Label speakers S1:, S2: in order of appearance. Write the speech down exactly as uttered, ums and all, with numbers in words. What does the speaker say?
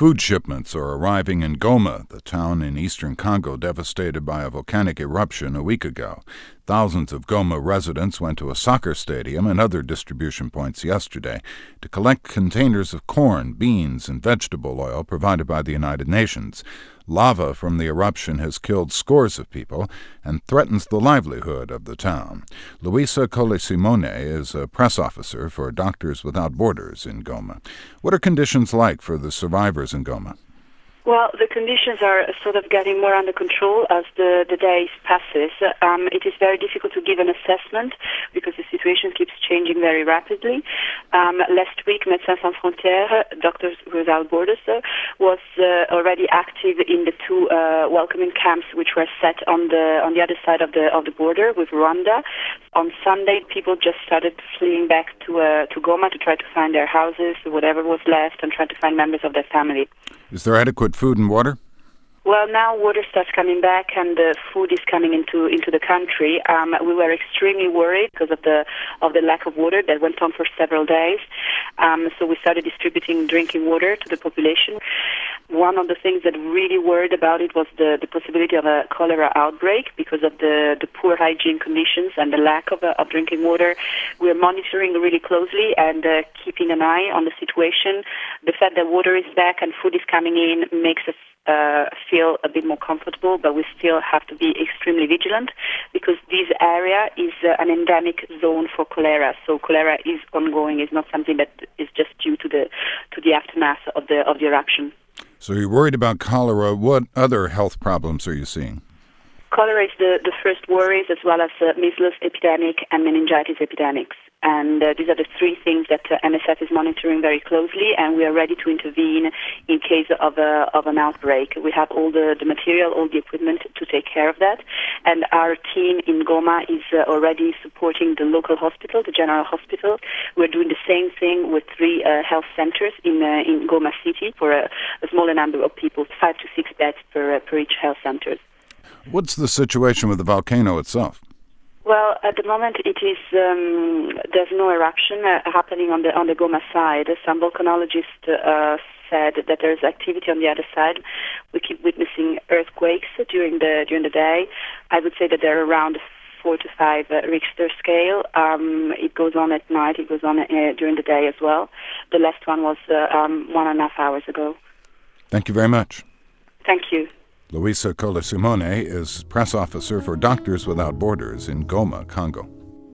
S1: Food shipments are arriving in Goma, the town in eastern Congo devastated by a volcanic eruption a week ago. Thousands of Goma residents went to a soccer stadium and other distribution points yesterday to collect containers of corn, beans, and vegetable oil provided by the United Nations. Lava from the eruption has killed scores of people and threatens the livelihood of the town. Luisa Cole-Simone is a press officer for Doctors Without Borders in Goma. What are conditions like for the survivors in Goma?
S2: Well, the conditions are sort of getting more under control as the, the days passes. Um, it is very difficult to give an assessment because the situation keeps changing very rapidly. Um, last week, Médecins Sans Frontières, Doctors Without Borders, uh, was uh, already active in the two uh, welcoming camps which were set on the on the other side of the of the border with Rwanda. On Sunday, people just started fleeing back to uh, to Goma to try to find their houses, whatever was left, and try to find members of their family.
S1: Is there adequate food and water?
S2: Well, now water starts coming back and the food is coming into into the country. Um, we were extremely worried because of the of the lack of water that went on for several days. Um, so we started distributing drinking water to the population. One of the things that really worried about it was the, the possibility of a cholera outbreak because of the, the poor hygiene conditions and the lack of, uh, of drinking water. We're monitoring really closely and uh, keeping an eye on the situation. The fact that water is back and food is coming in makes us Uh, feel a bit more comfortable, but we still have to be extremely vigilant because this area is uh, an endemic zone for cholera. So cholera is ongoing. It's not something that is just due to the to the aftermath of the of the eruption.
S1: So you're worried about cholera. What other health problems are you seeing?
S2: Cholera is the, the first worries, as well as uh, measles epidemic and meningitis epidemics. And uh, these are the three things that uh, M S F is monitoring very closely, and we are ready to intervene in case of a, of an outbreak. We have all the, the material, all the equipment to take care of that. And our team in Goma is uh, already supporting the local hospital, the general hospital. We're doing the same thing with three uh, health centers in uh, in Goma City for a, a smaller number of people, five to six beds per, uh, per each health center.
S1: What's the situation with the volcano itself?
S2: Well, at the moment, it is um, there's no eruption uh, happening on the on the Goma side. Some volcanologists uh, said that there is activity on the other side. We keep witnessing earthquakes during the during the day. I would say that they're around four to five uh, Richter scale. Um, it goes on at night. It goes on uh, during the day as well. The last one was uh, um, one and a half hours ago.
S1: Thank you very much.
S2: Thank you.
S1: Luisa Cole-Simone is press officer for Doctors Without Borders in Goma, Congo.